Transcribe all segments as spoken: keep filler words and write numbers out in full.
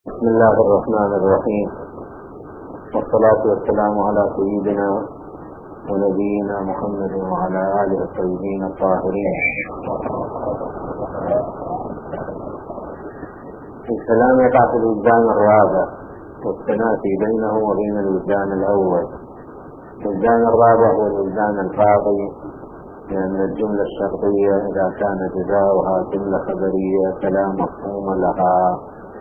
بسم الله الرحمن الرحيم، والصلاة والسلام على سيدنا ونبينا محمد وعلى آله الطيبين الطاهرين. الكلام يقع في الوجدان الرابع والتنافي بينه وبين الوجدان الأول. الوجدان الرابع هو الوجدان الفاضي، لأن الجملة الشرطية إذا كان جزاؤها جملة خبرية فلا مفهوم لها،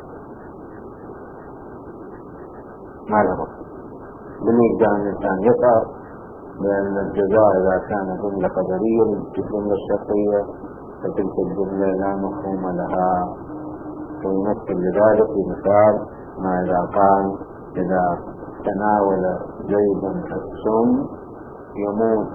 ما لها مفهوم. بالوجدان الإنسان يشعر بأن الجزاء إذا كان جملة خبرية للجملة الشرطية فتلك الجملة لا مفهوم لها. ويمثل لذلك بمثال ما إذا قال إذا تناول زيد السم يموت،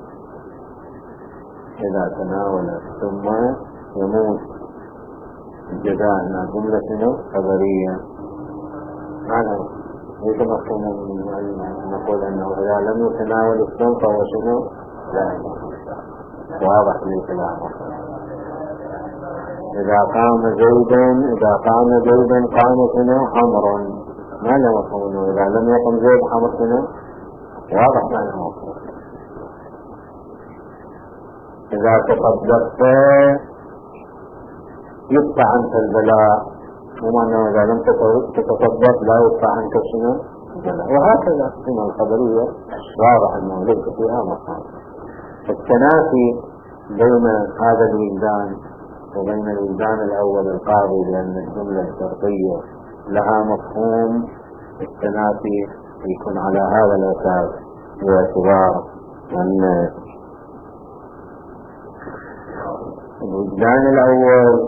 إذا تناول السم يموت، الجزاء أنها جملة خبرية. هذا ليس مفهوم نقول أنه إذا لم يتناول السم فهو شنو؟ لا واضح ليس لا مفهوم. إذا قام زيدا إذا قام زيدا قام شنو؟ حمر، ما له مفهوم. إذا لم يقم زيد حمر شنو؟ واضح ما له مفهوم. إذا تصدقت يدفع عنك البلاء، وما أنه إذا لم تتصدق لا يدفع عنك شنو؟ البلاء. وهكذا السنة الخبرية واضح أنه ليس فيها مفهوم. التنافي بين هذا الوجدان وبين الوجدان الأول القاضي لأن الجملة الشرطية لها مفهوم، التنافي يكون على هذا الأساس باعتبار أن الوجدان الأول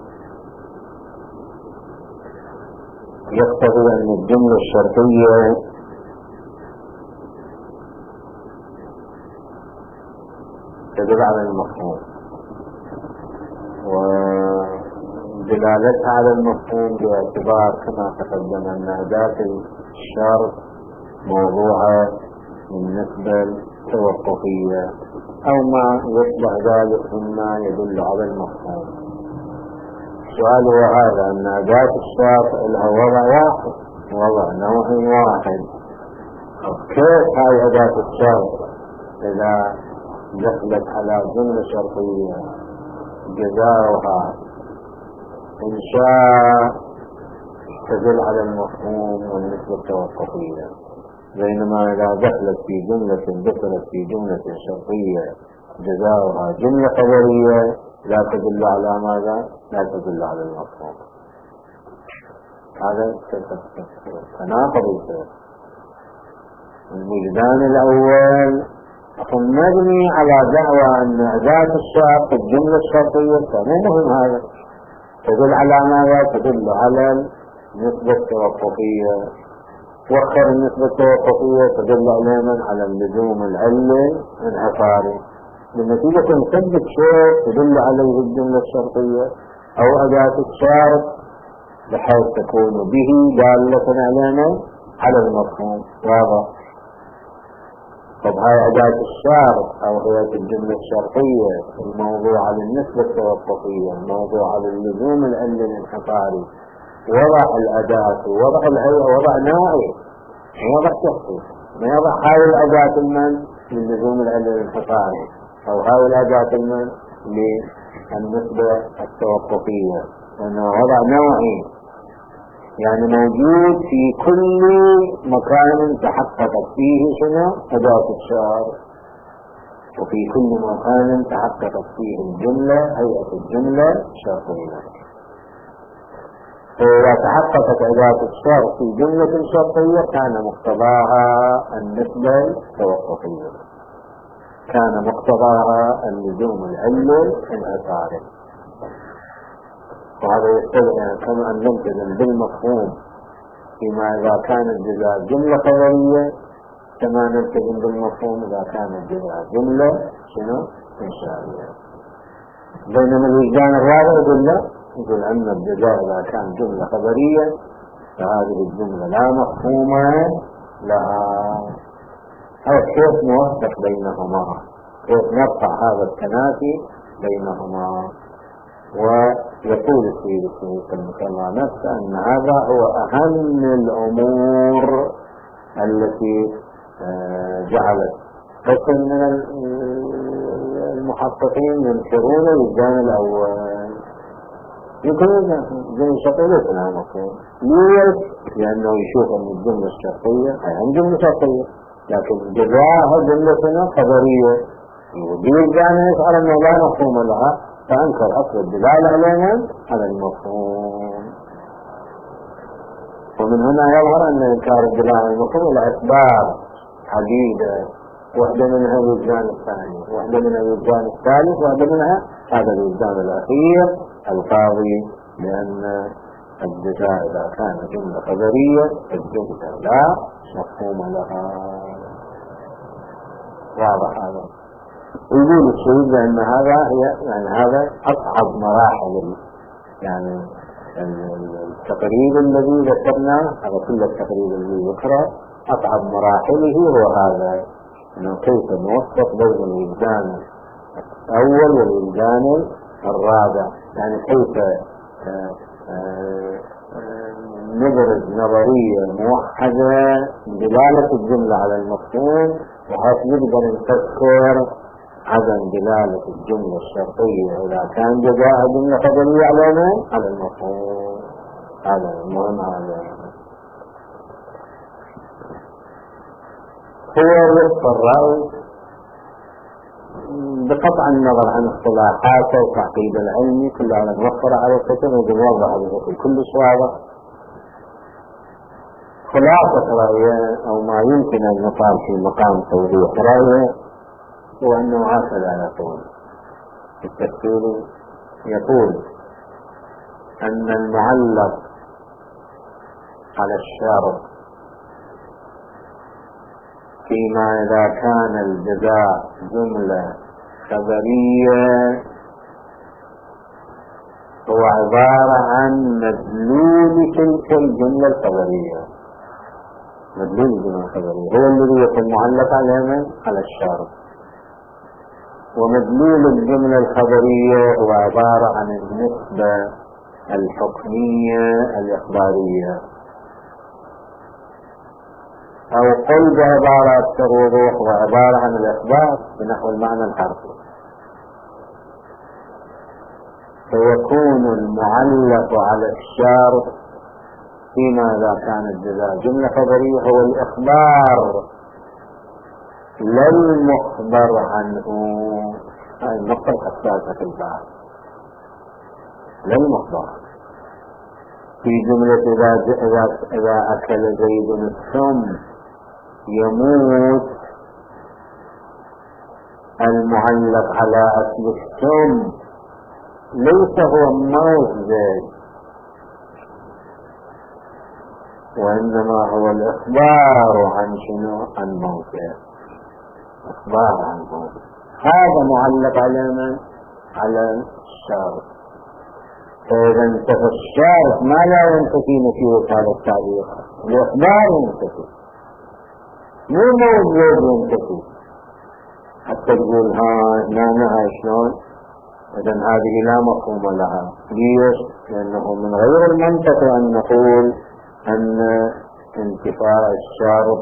يقتضي أن الجملة الشرطية تدل على المفهوم، ودلالتها على المفهوم باعتبار كما تقدم أن أداة الشرط موضوعة بالنسبة التوقفية أو ما يصبح ذلك مما يدل على المفهوم. السؤال هو هذا، أن أداة الشرط لها وضع واحد، وضع نوع واحد، كيف هاي أداة الشرط إذا دخلت على جملة شرطية جزاؤها إن شاء تدل على المفهوم والنسبة التوقفية، بينما إذا دخلت في جملة دخلت في جملة شرطية جزاؤها جملة خبرية لا تدل على ماذا؟ لا تدل على المفهوم. هذا تناقض. الوجدان الأول مبني على دعوى أن أداة الشرط الجملة الشرطية، فمو مهم هذا، تدل على ماذا؟ تدل على النسبة التوقفية. توخر النسبة التوقفية تدل على على اللزوم العلمي الانحصاري. بالنتيجة نثبت شيء تدل عليه الجملة الشرطية أو أداة الشرط بحيث تكون به دالة علينا على المفهوم. واضح؟ طب هاي أداة الشرط أو هي الجملة الشرطية الموضوع على النسبة التوقفية، الموضوع على اللزوم العلمي الانحصاري، وضع الأداة ووضع الهيئة وضع نائب، وضع تحقيق، ما يضع هاي الأداة المن للزوم العلمي الانحصاري أو هاي الأداة المن للنسبة التوقفية، لأنه وضع نوعي، يعني موجود في كل مكان تحققت فيه شنو؟ أداة الشرط، وفي كل مكان تحققت فيه الجملة هيئة الجملة الشرطية. فإذا تحققت أداة الشرط في جملة شرطية كان مقتضاها النسبة التوقفية، كان مقتضاها اللزوم العلمي الانحصاري. وهذا يستدعي كما أن نلتزم بالمفهوم فيما إذا كان الجزاء جملة خبرية، كما نلتزم بالمفهوم إذا كان الجزاء جملة شنو؟ إنشائية. بينما الوجدان الرابع يقول لا، يقول أن الجزاء إذا كان جملة خبرية فهذه الجملة لا مفهوم لها. هذا كيف نوفق بينهما؟ كيف نرفع هذا التنافي بينهما؟ و يقول السيد السيد المكرم نفسه أن هذا هو أهم الأمور التي جعلت قسم من المحققين ينكرون الوجدان الأول. يمكن الجملة الشرطية ليس لها مفهوم. ليش؟ لأنه يشوف أن الجملة الشرطية هي جملة شرطية، لكن جزاها جملة خبرية وبالوجدان يشعر أنه لا مفهوم لها، فأنكر أصل الدلالة علينا على المفهوم. ومن هنا يظهر أن إنكار الدلالة على المفهوم إلى أسباب عديدة، واحدة منها الوجدان الثاني، واحدة منها الوجدان الثالث، واحدة منها هذا الوجدان الأخير القاضي بأن الجزاء إذا كان جملة خبرية الجملة لا مفهوم لها. واضح هذا؟ يقول الشهيد بأن هذا يعني هذا أصعب مراحل يعني التقريب الذي ذكرناه، هذا كل التقريب الذي ذكره أصعب مراحله هو هذا، أنه كيف نوفق بين الوجدان الأول والوجدان الرابع، يعني كيف نبرز نظرية موحدة دلالة الجملة على المفهوم، وحيث نقدر نفكر عدم دلالة الجملة الشرطية إذا كان جزاء جملة خبرية علينا على المفهوم. هذا المهم. هذا هو وفق الرأي بقطع النظر عن اصطلاحاته وتعقيد العلمي كلها نوفر على الكتب ونوضح بشكل كل واضح. خلاصة رأيه أو ما يمكن أن يقال في مقام توضيح رأيه هو أنه هكذا يقول في التفسير، يقول أن المعلق على الشرط فيما إذا كان الجزاء جملة خبرية هو عبارة عن مدلول تلك الجملة الخبرية. مدلول الجملة الخبرية هو الذي يكون معلق على على الشرط، ومدلول الجملة الخبرية هو عبارة عن النسبة الحكمية الإخبارية، أو قل بعبارة أكثر وضوح وعبارة عن الإخبار بنحو المعنى الحرفي. فيكون المعلق على الشرط فيما إذا كان الجزاء جملة خبرية هو الإخبار لا المخبر عنه. هذه النقطة الحساسة في البعض، لا المخبر في جملة إذا, إذا, إذا أكل زيد السم يموت، المعلق على أكل السم ليس هو موت زيد، وإنما هو الإخبار عن شنو؟ عن موته، إخبار عن موته. هذا معلق على من؟ على الشارط. فإذا انتفى الشارط ما لا ينتفي نفيه هذا التعبير، الإخبار ينتفي، مو موجود ينتفي. حتى تقول ها نعناها شلون؟ إذن هذه لا مفهوم لها. ليش؟ لأنه من غير المنطق أن نقول أن انتفاء الشارط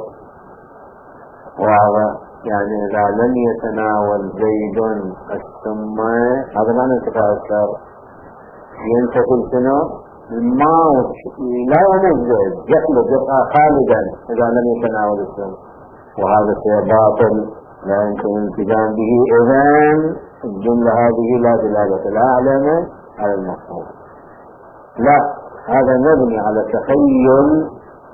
وهذا يعني إذا لم يتناول زيد السم هذا معنى انتفاء الشارط، ينتقل شنو؟ الموت، لا يموت زيد، يخلد يبقى خالدا إذا لم يتناول السم، وهذا شيء باطل لا يمكن الالتزام به. إذن الجملة هذه لا دلالة لا على على المفهوم، لا، هذا مبني على تخيل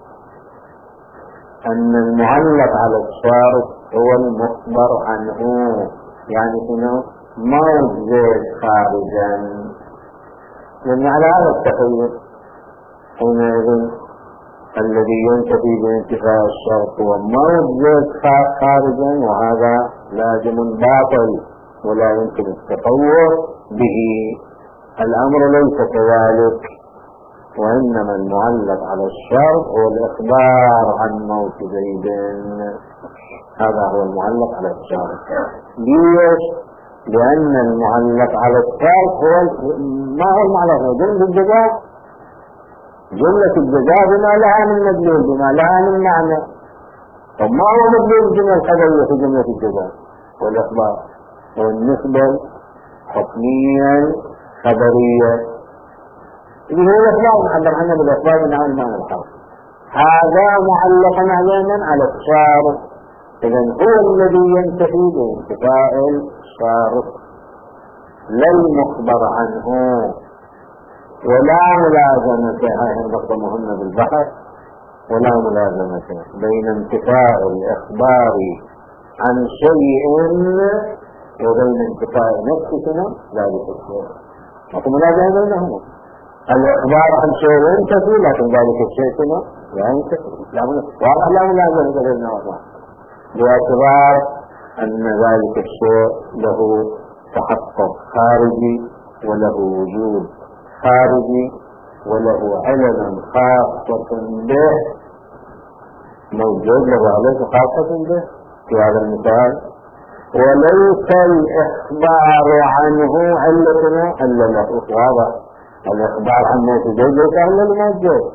أن المعلق على الشارط هو المخبر عنه، يعني شنو؟ موت زيد خارجا. يعني على هذا التخيل حينئذ الذي ينتفي بانتفاء الشرط هو موت زيد خارجا، وهذا لازم باطل ولا يمكن التطور به. الأمر ليس كذلك، وإنما المعلق على الشرط هو الإخبار عن موت زيد، هذا هو المعلق على الشرط. ليش؟ لأن المعلق على الشرط هو ما هو المعلق، هو جملة الجزاء. جملة الجزاء بما لها من مدلول، بما لها من معنى. طب ما هو مدلول الجملة الخبرية في جملة الجزاء والإخبار؟ هو النسبة حكميا خبريا اللي هو الإخبار، نعبر عنه بالإخبار من عن معنى الحرف. هذا معلق علينا على الشارط، إذن هو الذي ينتفي بانتفاء الشارط لا المخبر عنه. ولا ملازمة، هذه النقطة مهمة بالبحث، ولا ملازمة بين انتفاء الإخبار عن شيء وبين انتفاء نفسنا ذلك الشيء. لكن ملازمة بينهما. الإخبار عن شيء ينتفي، لكن ذلك الشيء سنة لا ينتفي. واضح لا ملازمة بينهما واضح، باعتبار أن ذلك الشيء له تحقق خارجي وله وجود خارجي وله علم خاصة به موجود، له علم خاصة به في هذا المثال. وليس الإخبار عنه علتنا إلا له. واضح، الإخبار عن موت زيد ليس إلا لموجود،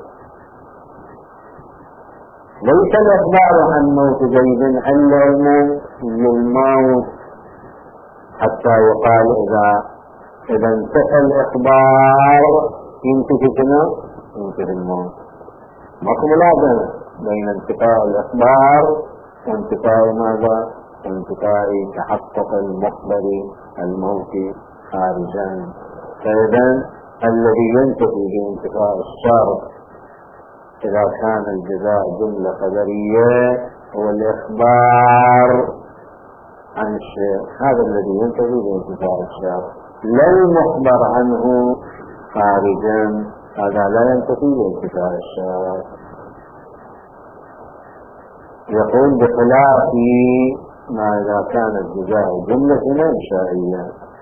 ليس الإخبار عن موت زيد إلا للموت، حتى يقال إذا إذا انتهى الإخبار ينتهي شنو؟ ينتهي الموت. ماكو ملازمة بين انتفاء الإخبار وانتفاء ماذا؟ وانتفاء تحقق المخبر الموت خارجا. فإذا الذي ينتهي بانتفاء الشرط إذا كان الجزاء جملة خبرية هو الإخبار عن الشيء، هذا الذي ينتهي بانتفاء الشرط. لا المخبر عنه خارجا، هذا لا ينتهي بانتفاء الشرط. يقول بخلاف ما إذا كان الجزاء جملة إنشائية.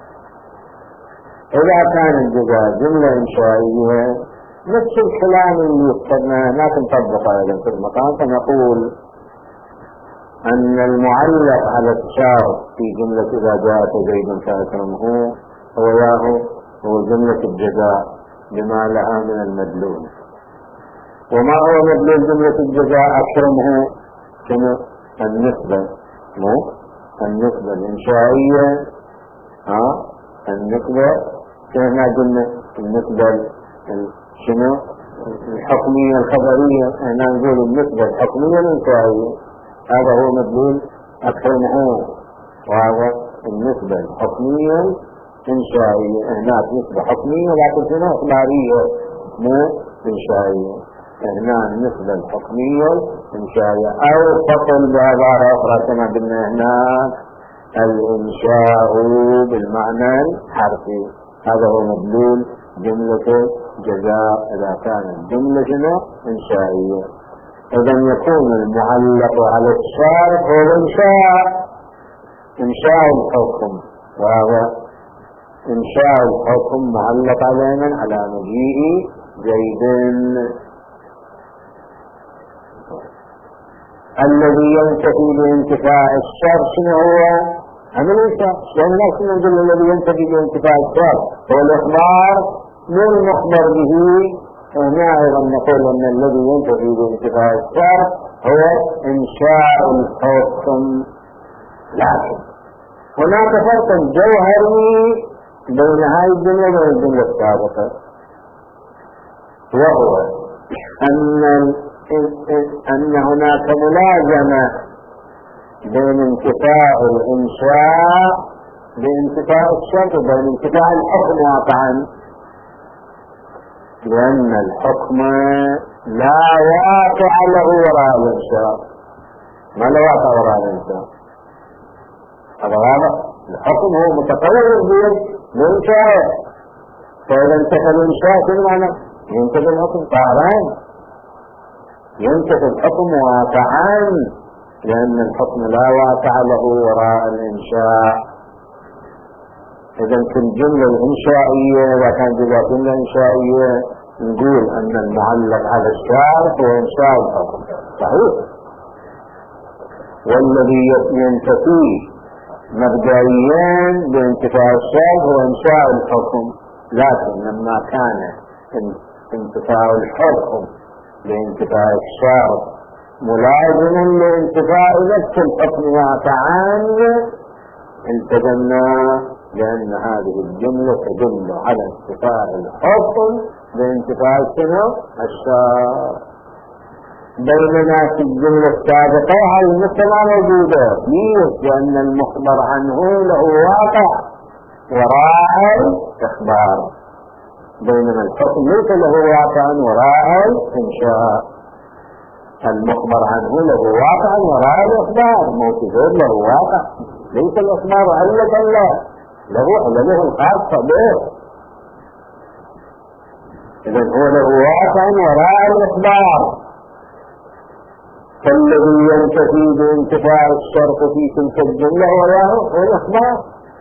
إذا كان الجزاء جملة إنشائية نفس الكلام اللي يذكرنا هناك نطبقه أيضا في المقام، فنقول أن المعلق على الشرط في جملة إذا جاءت زيد فأكرمه هو ياهو هو جملة الجزاء بما لها من المدلول. وما هو مدلول جملة الجزاء؟ أكرمه شنو؟ النسبة، مو النسبة الإنشائية، ها النسبة كما قلنا النسبة شنو الحكمية الخبرية، احنا نقول النسبة الحكمية الإنشائية، هذا هو مدلول أكرمه، وهذا النسبة الحكمية الإنشائية. هناك نسبة حكمية لكن شنو إخبارية مو إنشائية. هنا النسبة الحكمية الإنشائية، أو فصل بعبارة أخرى كما قلنا هناك الإنشاء بالمعنى الحرفي، هذا هو مدلول جملة جزاء إذا كانت جملة إنشائية. إذا يكون المعلق على الشرط هو الإنشاء، إنشاء الحكم، وهذا إنشاء الحكم معلق علينا على مجيء زيد. الذي ينتفي بانتفاء الشر شنو هو؟ عمل الإنشاء. لأن الناس نقول الذي ينتفي بانتفاء الشر هو الإخبار من المخبر به. هنا أيضا نقول أن الذي ينتفي بانتفاء الشر هو إنشاء الحكم. لكن هناك فرق جوهري بين هذه الجملة وبين الجملة السابقة، وهو أن أن هناك ملازمة بين انتفاء الإنشاء بانتفاء الشرط وبين انتفاء الحكم واقعا، لأن الحكم لا واقع له وراء الإنشاء، ما لا واقع وراء الإنشاء. هذا واضح. الحكم هو متطور بالإنشاء، فإذا انتفى الإنشاء شنو معنى؟ ينتفي الحكم طبعا، ينتفي الحكم واقعا، لأن الحكم لا واقع له وراء الإنشاء. إذا في الجملة الإنشائية إذا كان جملة إنشائية نقول أن المعلق على الشرط هو إنشاء الحكم، صحيح. والذي ينتفي مبدئيا بانتفاء الشرط هو إنشاء الحكم، لكن لما كان انتفاء الحكم بانتفاء الشرط ملازما لانتفاء نفس الحكم واقعا التزمنا لأن هذه الجملة تدل على انتفاء الحكم بانتفاء شنو؟ الشرط. بينما في الجملة السابقة هذه المسألة موجودة فيه، لأن المخبر عنه له واقع وراء الإخبار، بينما الحكم ليس له واقع وراء الإنشاء. المخبر عنه له واقع وراء الإخبار، موجود له واقع، ليس الإخبار علة له، له علته الخاصة به، إذن هو له واقع وراء الإخبار. فالذي ينتفي بانتفاء الشرط في تلك الجملة هو الإخبار،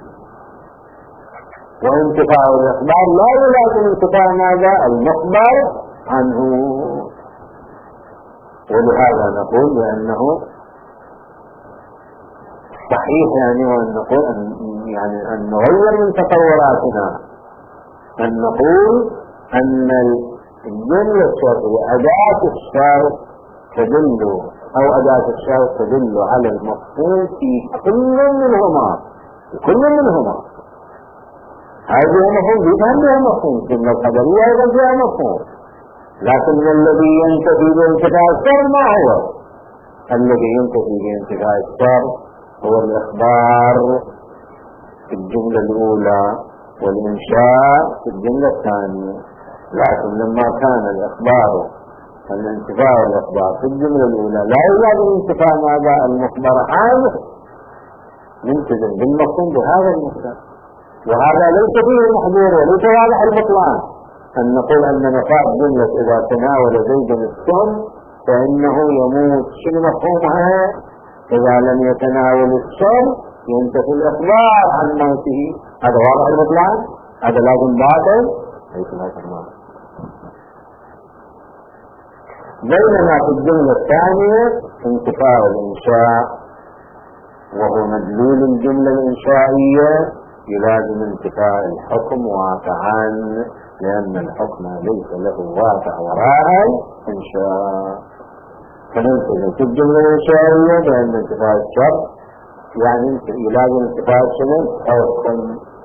وانتفاء الإخبار لا يلازم انتفاء ماذا؟ المخبر عنه. ولهذا نقول بأنه صحيح يعني وأن نقول أن يعني أن نغير من تصوراتنا، أن نقول أن الجملة الشرطية أداة الشرط تدل أو أداة الشرط تدل على المفهوم في كل منهما، في كل منهما. هذا مفهوم يفهم بها مفهوم، ثم القدرية أيضا فيها مفهوم، لكن الذي ينتفي بانتفاء الشرط ما هو؟ الذي ينتفي بانتفاء الشرط هو الإخبار في الجملة الأولى والإنشاء في الجملة الثانية. لكن لما كان الإخبار الانتفاء والإخبار في الجملة الأولى لا يلازم انتفاء ماذا؟ المخبر عنه، نلتزم بالمفهوم بهذا المخبر، وهذا ليس فيه محظور وليس واضح البطلان أن نقول أن نفاء جملة إذا تناول زيد السم فإنه يموت. شنو مفهومها؟ إذا لم يتناول السم ينتفي الإخبار عن موته، هذا واضح البطلان؟ هذا لازم باطل؟ ليس لازم باطل. بينما في الجملة الثانية انتفاء الإنشاء وهو مدلول الجملة الإنشائية يلازم انتفاء الحكم واقعا، لأن الحكم ليس له واقع وراء الإنشاء. فنلتزم في الجملة الإنشائية بأن انتفاء الشرط يعني يلازم انتفاء الشمل حكم،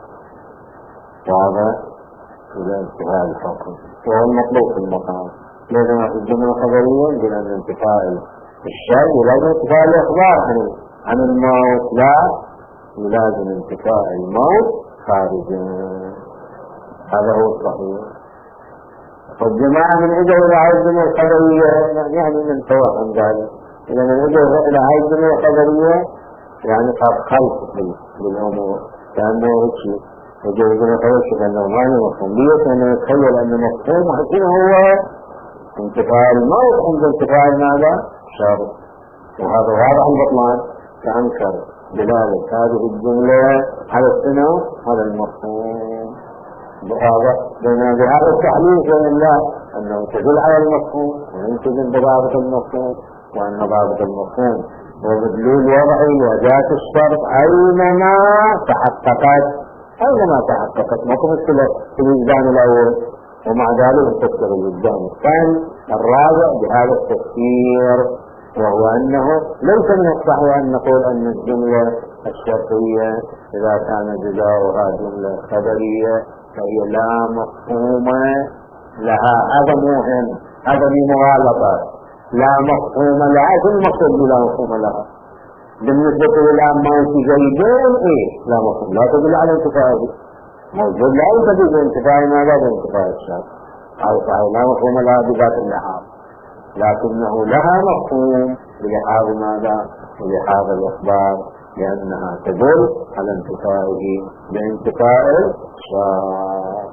واضح؟ إلى انتفاء الحكم وهو المطلوب في المقام. بينما في الجملة الخبرية بأن انتفاء الشرط يلازم انتفاء الإخبار عن الموت، لا يلازم انتفاء الموت خارجا. هذا هو الصحيح. والجماعة من اجوا الى هذه الجملة الخبرية يعني من سواء عن ذلك، اذا من اجوا الى هذه الجملة الخبرية يعني قد خلق بالامور، كانه هيك يجوا الجملة الخبرية كانه ما هي مفهوم ليه، انه يتخيل ان مفهوم حكيم هو انتفاء الموت عند انتفاء ماذا؟ شرط. وهذا واضح البطلان، فانكر دلالة هذه الجملة على السنة على المفهوم. بهذا بهذا التحليل بين الله أنه تدل على المفهوم وينتزم بضابط المفهوم، وأن ضابط المفهوم ومدلول وضعي وجات الشرط أينما تحققت أينما تحققت ما تمثل في الوجدان الأول، ومع ذلك تفسر الوجدان الثاني الرابع بهذا التفسير، وهو أنه ليس من الصحيح أن نقول أن الجملة الشرطية إذا كان جزاؤها جملة خبرية فهي لا مفهوم لها. هذا مهم، هذا مغالطة. لا مفهوم لها، كل مقصود لا مفهوم لها. بالنسبة إلى موت زيدين إيه لا مفهوم، لا تدل على انتفاعه موجود، لا يتدل بانتفاع ماذا؟ بانتفاع الشرط. هذا صحيح لا مفهوم لها بذات اللحاظ، لكنه لها مفهوم بلحاظ ماذا؟ بلحاظ الإخبار، لأنها تدل على انتفائه بانتفاء الشرط.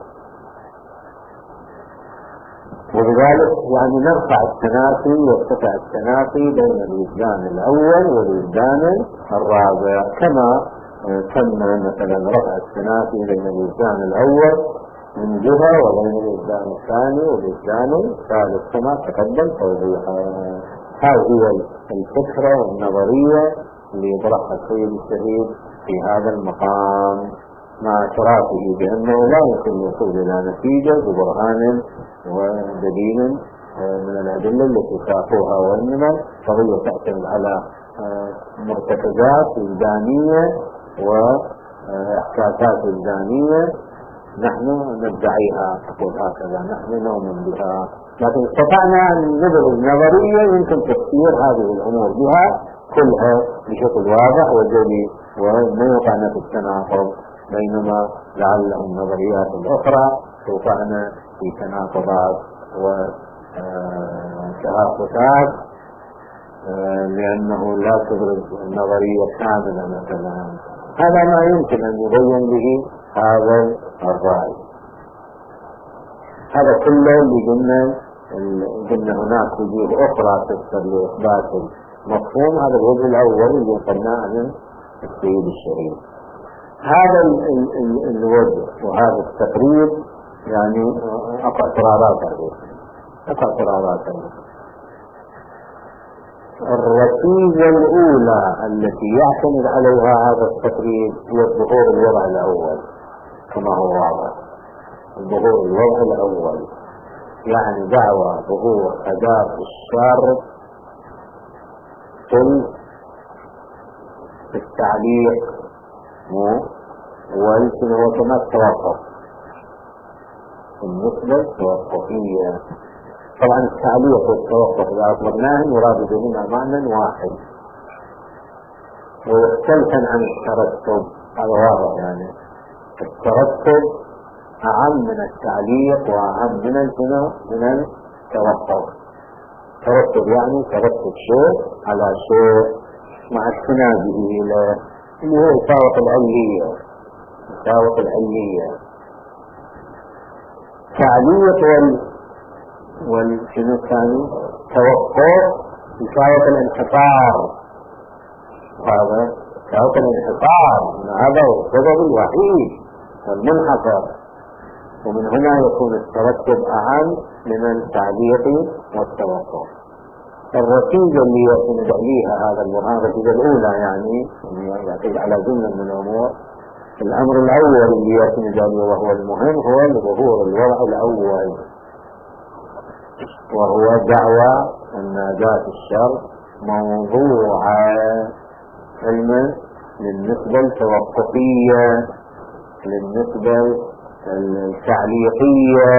وبذلك يعني نرفع التنافي وارتفع التنافي بين الوجدان الأول والوجدان الرابع، كما تم مثلا رفع التنافي بين الوجدان الأول من جهة وبين الوجدان الثاني والوجدان الثالث كما تقدم توضيحا. هذه هي الفكرة والنظرية اللي يطرحها السيد الشهيد في هذا المقام مع اعترافه بأنه لا يمكن الوصول إلى نتيجة ببرهان ودليل من الأدلة التي شافوها، وإنما قضية تعتمد على مرتكزات وجدانية وإحساسات وجدانية نحن ندعيها، تقول هكذا نحن نؤمن بها، لكن استطعنا أن نبرز نظرية يمكن تفسير هذه الأمور بها كلها بشكل واضح وجلي وما يوقعنا في التناقض، بينما لعله النظريات الأخرى توقعنا في تناقضات وتهافت لأنه لا تبرز النظرية كاملة مثلا. هذا ما يمكن أن يبين به هذا الرأي. هذا كله اللي قلنا قلنا هناك وجوه أخرى تفسر لإثبات المفهوم. هذا الوجه الأول اللي قلناه عن السيد الشريف. هذا الوجه وهذا التقريب يعني أقع اعتراضات عليه أقع اعتراضات عليه. الركيزة الأولى التي يعتمد عليها هذا التقريب هي ظهور الوضع الأول كما هو واضح. ظهور الوضع الأول يعني دعوى ظهور أداة الشر في التعليق والكن هو كما التوقف بالنسبة التوقفية. طبعا التعليق والتوقف إذا أطلقناه يراد بهما معنى واحد ويختلفا عن الترتب. هذا واضح يعني الترتب أعم من التعليق وأعم من الجنة من التوقف. ترتب يعني ترتب شيء على شيء مع التنازل إلى اللي هو يساوق العلية يساوق العلية. تعليق وال والشنو الثاني توقف يساوق الانحصار. هذا يساوق الانحصار، هذا هو السبب الوحيد والمنحصر، ومن هنا يكون الترتب أهم من التعليق والتوقف. الركيزة اللي يعتمد عليها هذا البرهان الركيزة الأولى يعني يعتمد على جملة من الأمور. الأمر الأول اللي يعتمد عليه وهو المهم هو ظهور الوضع الأول، وهو دعوى أن أداة الشر موضوعة علما للنسبة التوقفية للنسبة التعليقية.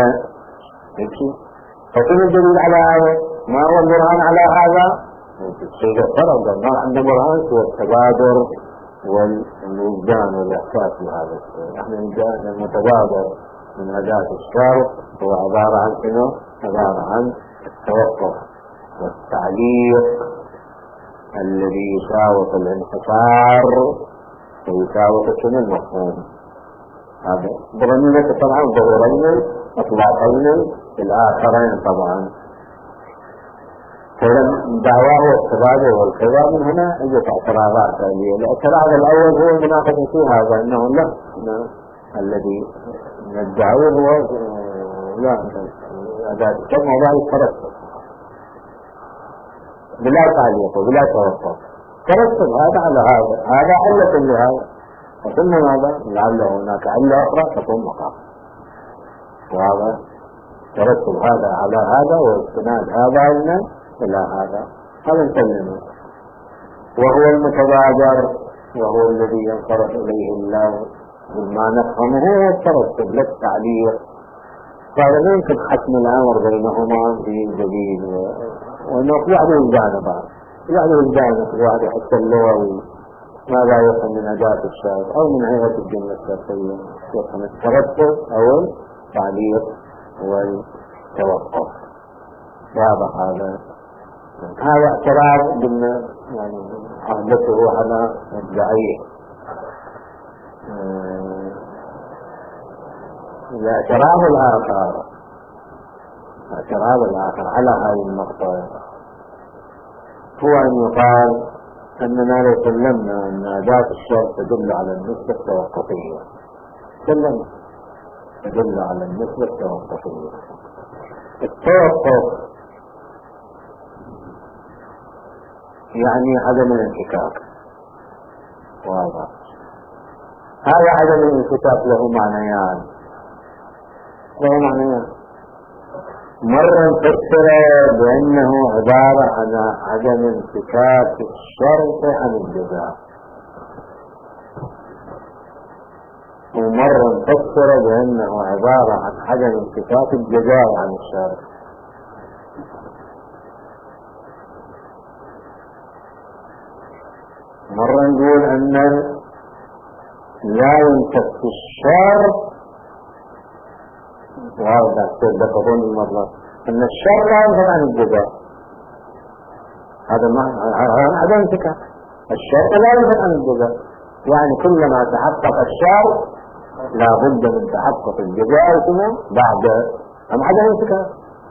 فكيف الدليل على هذا؟ ما هو البرهان على هذا؟ الشيء الفرق ما عندنا برهان هو التبادر والوجدان والإحساس بهذا الشيء. نحن المتبادر من أداة الشر هو عبارة عن شنو؟ عبارة عن التوقف والتعليق الذي يساوق الانحصار ويساوق شنو المفهوم. هذا ضرورية طبعا ظهورين اطلاقين الآخرين طبعا. فدعواه التبادل والكذا من هنا يجب اعتراضات ثانية. الاعتراض الأول هو المناقشة في هذا أنه لا الذي ندعوه هو لا أداة الشر موضوع الترتب بلا تعليق وبلا توقف. ترتب هذا على هذا هذا علة لهذا ثم ماذا لعله هناك علة أخرى تكون مقام. وهذا ترتب هذا على هذا واستناد هذا إلى هذا هذا نسلمه. وهو المتبادر وهو الذي ينصرف إليه الله مما نفهمه هو الترتب لا التعليق. فهذا لا يمكن حسم الأمر بينهما في جديد وأنه واحد يجانا بعض واحد يجانا واحد حتى اللغوي ماذا يفهم من أداة الشر أو من هيئة الجملة الشرطية يفهم الترتب أو التعليق والتوقف. واضح هذا. هذا اعتراض قلنا يعني عهدته على الدعية. الاعتراض الآخر الاعتراض الآخر على هذه النقطة هو أن يقال أننا لو سلمنا أن أداة الشر تدل على النسبة التوقفية سلمنا تدل على النسبة التوقفية. التوقف يعني عدم الانفكاك. واضح. هذا عدم الانفكاك له معنيان له معنيان مرة فسر بأنه عبارة عن عدم انفكاك الشرط عن الجزاء، ومرة فسر بأنه عبارة عن عدم انفكاك الجزاء عن الشرط. مرة نقول أن لا ينفك الشرط، وهذا تذكرون المرة أن الشر لا ينفك عن الجزاء، هذا معنى عدم انفكاك الشر لا ينفك عن الجزاء، يعني كلما تحقق الشر لا بد من تحقق الجزاء ثم بعد أم عدم انفكاك.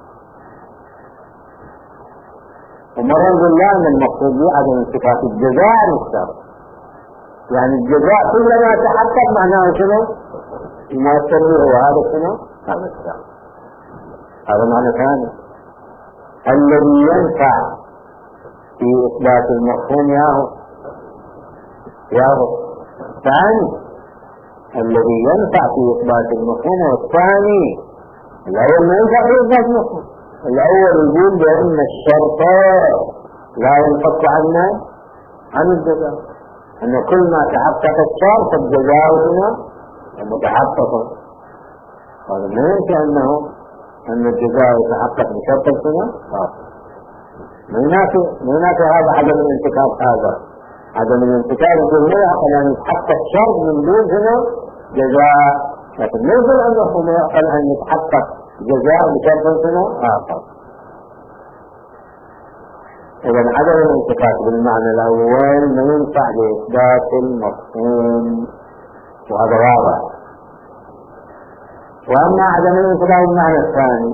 ومرة نقول لا أن المقصود به عدم انفكاك الجزاء عن الشر، يعني الجزاء كلما تحقق معناه شنو؟ ما يسميه هو هذا شنو؟ هذا الشر. هذا معنى ثاني الذي ينفع في إثبات المفهوم ياهو ياهو ثاني الذي ينفع في إثبات المفهوم والثاني الأول ما ينفع في إثبات المفهوم. الأول يقول بأن الشرط لا ينفك عنا عن الجزاء، أن كل ما تحقق الشر فالجزاء هنا متحقق. هذا ما ينفع أنه أن الجزاء يتحقق بشرط السنة ما ينافي هذا عدم الانفكاك. هذا عدم الانفكاك يقول لا يعقل أن يتحقق شر من دون هنا جزاء، لكن ما يقول أنه ما يعقل أن يتحقق جزاء بشرط السنة آخر. إذا عدم الانفكاك بالمعنى الأول ما ينفع لإثبات المفهوم، وهذا واضح. وأما عدم الانفكاك بالمعنى الثاني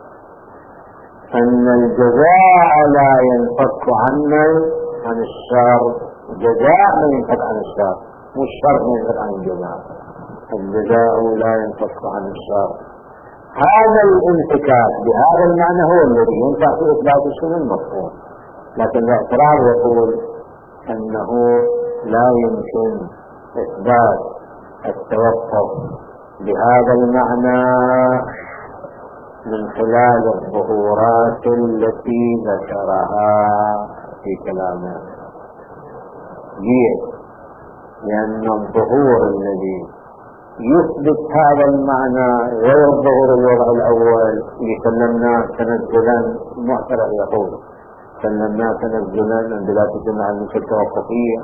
أن الجزاء لا ينفك عنا عن الشر، الجزاء لا ينفك عن الشر والشر لا ينفك عن الجزاء، الجزاء لا ينفك عن الشر. هذا الانفكاك بهذا المعنى هو الذي ينفع في إثبات السنة المفهوم، لكن الاعتراض يقول أنه لا يمكن إثبات التوقف بهذا المعنى من خلال الظهورات التي ذكرها في كلامه، ليه؟ لأن الظهور الذي يثبت هذا المعنى غير ظهور الوضع الأول اللي سلمناه تنزلا. المعترض يقول سلمناه تنزلا أن لا تجمع المثل التوقفية.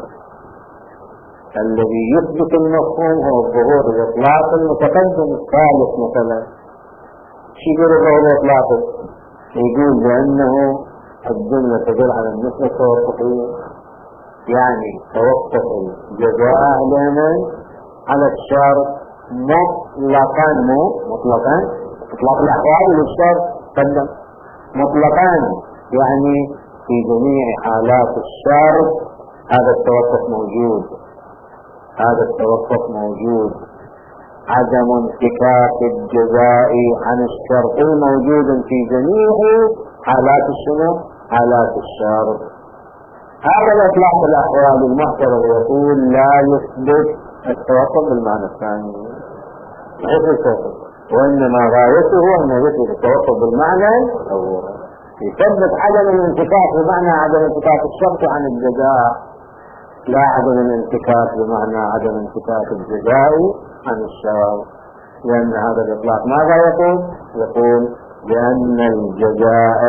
الذي يثبت المفهوم هو الظهور الإطلاق المتقدم الثالث مثلا. شو يقول الظهور الإطلاق؟ يقول بأنه الجملة تدل على النسبة التوقفية، يعني توقف الجزاء لمن على الشرط مطلقا مو مطلقا اطلاق الاحوال للشرط قدم مطلقا، يعني في جميع حالات الشرط هذا التوقف موجود، هذا التوقف موجود. عدم انفكاك الجزاء عن الشرط موجود في جميع حالات الشرط حالات الشرط. هذا الاطلاق الاحوال المعترض يقول لا يثبت التوقف بالمعنى الثاني ليس التوقف، وإنما غايته أن يثبت التوقف بالمعنى الأول، يثبت عدم الانفكاك بمعنى عدم انفكاك الشرط عن الجزاء، لا عدم الانفكاك بمعنى عدم انفكاك الجزاء عن الشرط. لأن هذا الإطلاق ماذا يقول؟ يقول بأن الجزاء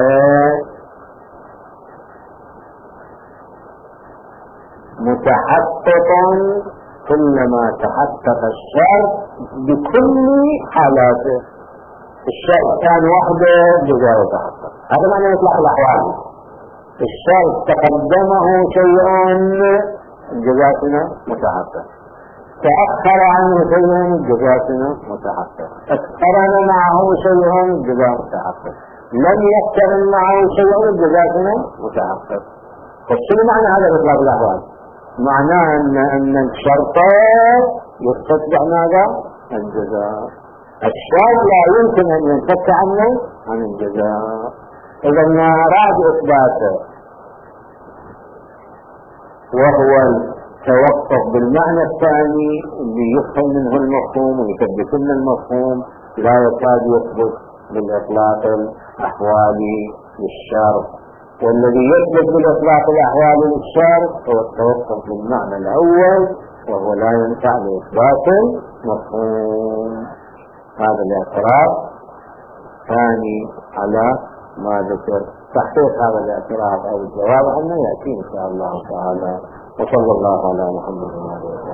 متحقق كلما تحقق الشرط بكل حالاته. الشرط كان وحده جزاء تحقق، هذا معنى يطلع الأحوال. الشرط تقدمه شيء جزاءنا متحقق، تأخر عنه شيء جزاءنا متحقق، اقترن معه شيء جزاء متحقق، لم يقترن معه شيء جزاءنا متحقق. فشنو معنى هذا الإطلاق الأحوال؟ معناه أن أن الشرط يستتبع ماذا؟ الجزاء. الشرط لا يمكن أن ينفك عنه عن الجزاء. إذا ما أراد إثباته وهو توقف بالمعنى الثاني اللي يفهم منه المفهوم ويثبت لنا المفهوم لا يكاد يثبت بالإطلاق الأحوالي للشرط، والذي يثبت بالإطلاق الأحوالي للشرط هو التوقف بالمعنى الأول وهو لا ينفع لإثبات المفهوم. هذا الاعتراض ثاني على ما ذكر. تحقيق هذا الاعتراض أو الجواب عنه يأتي إن شاء الله تعالى. وصلى الله على محمد وعلى آله وسلم.